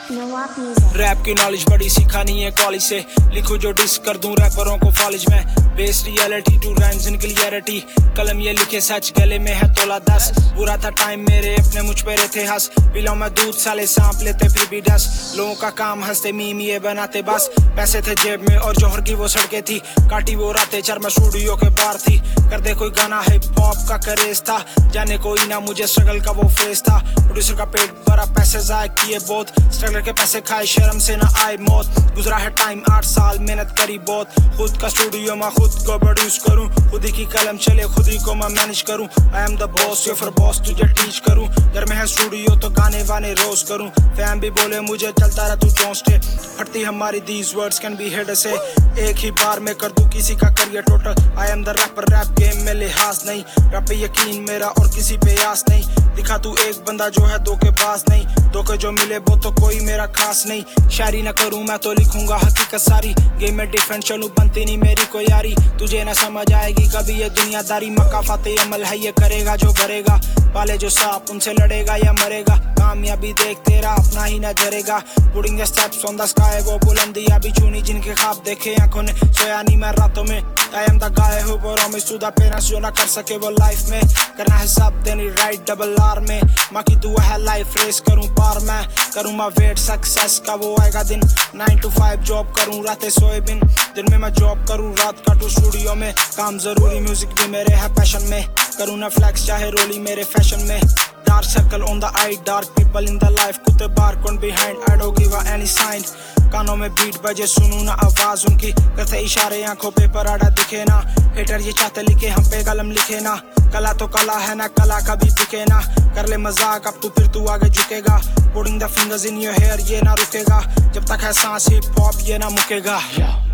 Rap की knowledge बड़ी सीखा नहीं है कॉलेज से, लिखो जो डिस कर दूं रैपरों को कॉलेज में। Base reality to rhymes in clarity, कलम ये लिखे सच गले में है तोला 10। बुरा था टाइम मेरे अपने मुझ पे रहते हंस, पिलाऊं मैं दूध साले सांप लेते फिर भी डस। लोगों का काम हंसते मीम ये बनाते बस, पैसे थे जेब में और जौहर की वो सड़कें थी, काटी वो रातें चरमा स्टूडियो के बाहर थी। कर दे कोई गाना हिप हॉप का क्रेज था, जाने कोई ना मुझे स्ट्रगल का वो फेस था। प्रोड्यूसर का पेट भरा पैसे जाए किए बहुत, स्ट्रगल के पैसे खाए शर्म से ना आए मौत। गुजरा है टाइम 8 साल मेहनत करी बहुत, खुद का स्टूडियो मैं खुद को प्रोड्यूस करूं, खुद ही की कलम चले खुद ही को मैं मैनेज करूं। आई एम द बॉस या फिर बॉस तुझे टीच करूं, घर में है स्टूडियो तो गाने वाने रोज करूं। फैन भी बोले मुझे चलता रहा तू डोंट स्टे, फटती हमारी these words can be hit से, एक ही बार में कर दूं किसी का career total. I am the rapper rap game में लिहाज नहीं, रैप पे यकीन मेरा और किसी पे आस नहीं। दिखा तू एक बंदा जो है धोखेबाज नहीं, धोखे जो मिले वो तो कोई मेरा खास नहीं। शायरी ना करूं मैं तो लिखूंगा हकीकत सारी, गेम में डिफरेंट चलूं बनती नहीं मेरी कोई यारी। तुझे ना समझ आएगी कभी ये दुनियादारी, मक्का फाते अमल है ये करेगा जो भरेगा, पाले जो सांप उनसे लड़ेगा या मरेगा। कामयाबी देख तेरा अपना ही ना जरेगा, putting steps on the sky वो बुलंदी अभी छूनी जिनके ख्वाब देखे आंखों ने, सोया नहीं मैं रातों में। I am the guy who promise to the parents जो ना कर सके वो लाइफ में, करना है सब देनी राइट डबल आर में। माँ की दुआ है लाइफ रेस करूं पार मैं, करूं मैं वेट सक्सेस का वो आएगा दिन। 9 to 5 जॉब करूं रातें सोए बिन, दिन में मैं जॉब करूं रात काटूं स्टूडियो में। काम जरूरी म्यूजिक भी मेरे है पैशन में, करूं ना फ्लैक्स चाहे रोली मेरे फैशन में। Dark circle on the eye, dark people in the life, कुत्ते बार कौन behind, I don't give any sign. कानों में बीट बजे सुनूं ना आवाज उनकी, करते इशारे आंखों पे पराडा दिखे ना। हेटर ये चाहते लिखे हम पे कलम लिखे ना, कला तो कला है ना कला कभी बिके ना। कर ले मजाक अब तू फिर तू आगे झुकेगा, putting the fingers in your hair ये ना रुकेगा, जब तक है सांस हिप हॉप ये ना मुकेगा।